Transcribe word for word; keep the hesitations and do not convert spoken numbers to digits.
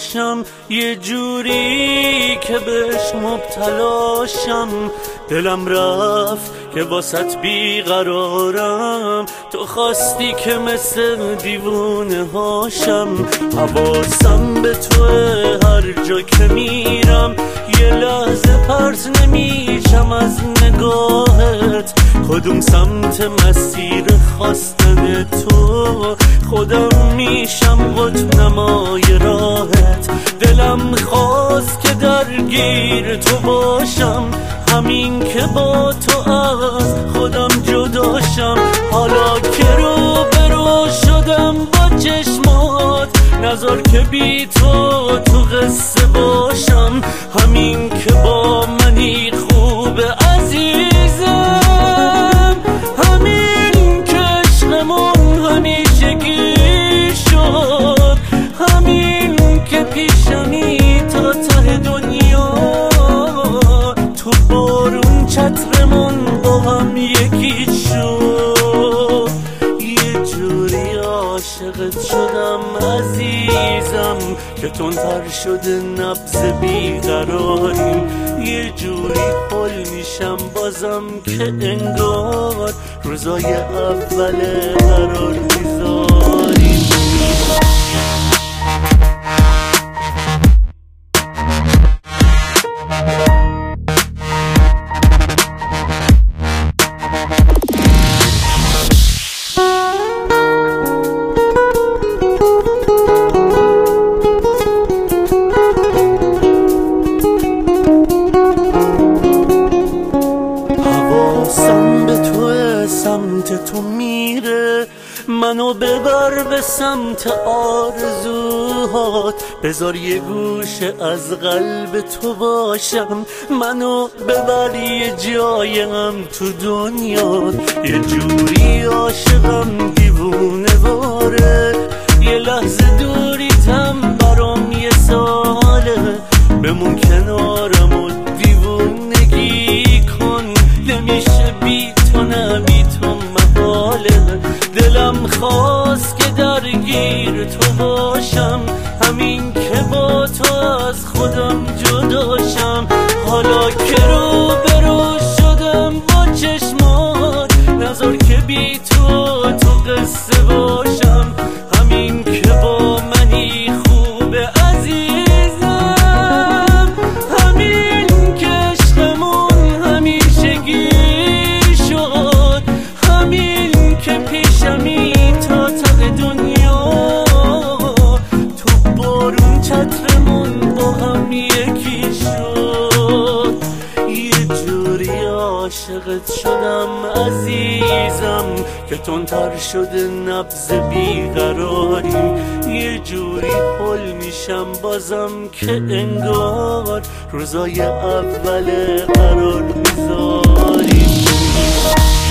باشم، یه جوری که بهش مبتلاشم. دلم رفت که واسط بیقرارم، تو خواستی که مثل دیوونه هاشم. حواسم به توه هر جا که میرم، یه لحظه پرت نمیشم از نگاهت. کدوم سمت مسیر خواستن تو، خودم میشم قطب نمای راهت. دلم خواست که درگیر تو باشم، همین که با تو از خودم جداشم. حالا که رو به رو شدم با چشمات، نذار که بی تو تو قصه باشم. همین که با منی خوبه عزیزم، همین که عشقمون همیشگی شد، همین که پیشمی تا ته دنیا. تو بارون چترمون با هم یکی شد، یه جوری عاشقت شدم عزیزم که تندتر شده نبض بیقراریم. یه جوری حل میشم بازم که انگار روزای اول قرار میذاریم. حواسم به توه، سمت تو میره، منو ببر به سمت آرزوهات. بذار یه گوشه از قلب تو باشم، منو ببر یه جایم تو دنیا. یه جوری عاشقم دیوونه واره، یه لحظه دوریتم برام یه ساله. بمون کنارم و دیوونگی کن، نمیشه بی تو نه بی تو محاله. دلم خواست که درگیر تو باشم، همین که با تو از خودم جداشم. حالا که رو به رو شدم با چشمات، نذار که بی تو تو قصه باشم. همین که با منی خوبه عزیزم، همین که عشقمون همیشگی شد، همین که پیشمی تا ته دنیا. تو بارون چترمون با هم یکی شد، یه جوری عاشقت شدم عزیزم که تندتر شده نبض بیقراریم. یه جوری حل میشم بازم که انگار روزای اول قرار میذاریم.